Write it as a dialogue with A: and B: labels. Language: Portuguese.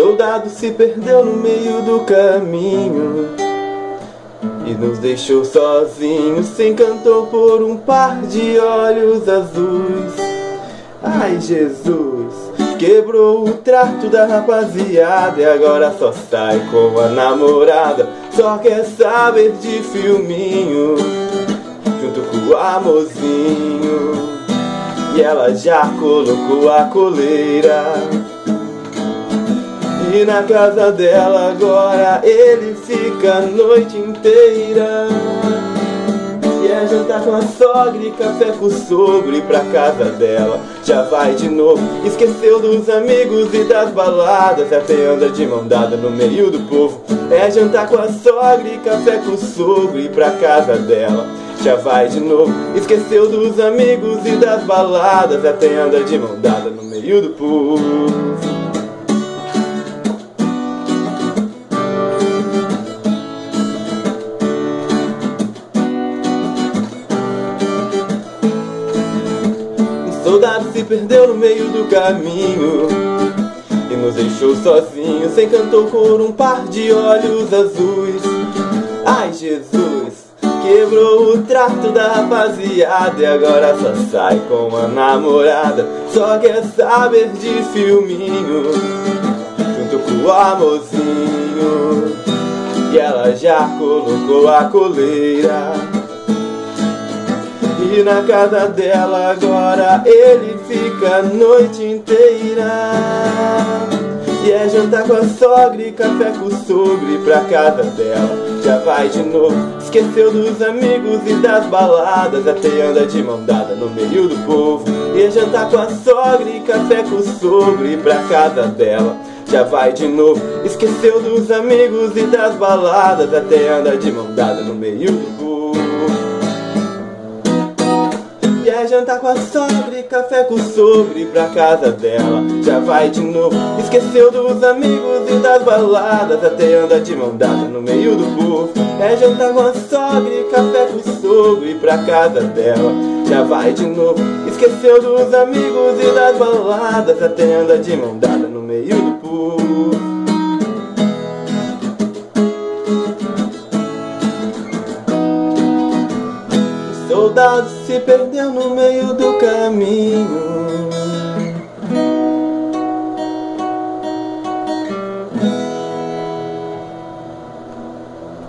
A: soldado se perdeu no meio do caminho e nos deixou sozinhos, se encantou por um par de olhos azuis. Ai, Jesus, quebrou o trato da rapaziada e agora só sai com a namorada. Só quer saber de filminho junto com o amorzinho, e ela já colocou a coleira. E na casa dela agora ele fica a noite inteira. E é jantar com a sogra e café com o sogro, e pra casa dela já vai de novo. Esqueceu dos amigos e das baladas, até anda de mão dada no meio do povo. É jantar com a sogra e café com o sogro, e pra casa dela já vai de novo. Esqueceu dos amigos e das baladas, até anda de mão dada no meio do povo. O soldado se perdeu no meio do caminho e nos deixou sozinhos, se encantou por um par de olhos azuis. Ai, Jesus, quebrou o trato da rapaziada e agora só sai com a namorada. Só quer saber de filminho junto com o amorzinho, e ela já colocou a coleira. E na casa dela agora ele fica a noite inteira. E é jantar com a sogra e café com o sogro, e pra casa dela já vai de novo. Esqueceu dos amigos e das baladas, até anda de mão dada no meio do povo. E é jantar com a sogra e café com o sogro, e pra casa dela já vai de novo. Esqueceu dos amigos e das baladas, até anda de mão dada no meio do povo. E é jantar com a sogra e café com o sogro, e pra casa dela já vai de novo. Esqueceu dos amigos e das baladas, até anda de mão dada no meio do povo. É jantar com a sogra e café com o sogro, e pra casa dela já vai de novo. Esqueceu dos amigos e das baladas, até anda de mão dada no meio do povo. O soldado se perdeu no meio do caminho